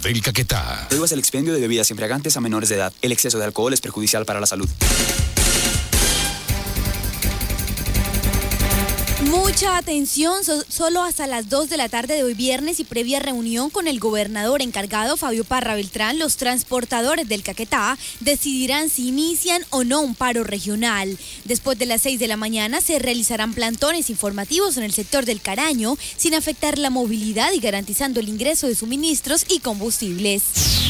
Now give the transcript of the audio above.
del Caquetá. Prohíbas el expendio de bebidas embriagantes a menores de edad. El exceso de alcohol es perjudicial para la salud. Mucha atención, solo hasta las 2 de la tarde de hoy viernes y previa reunión con el gobernador encargado Fabio Parra Beltrán, los transportadores del Caquetá decidirán si inician o no un paro regional. Después de las 6 de la mañana se realizarán plantones informativos en el sector del Caraño sin afectar la movilidad y garantizando el ingreso de suministros y combustibles.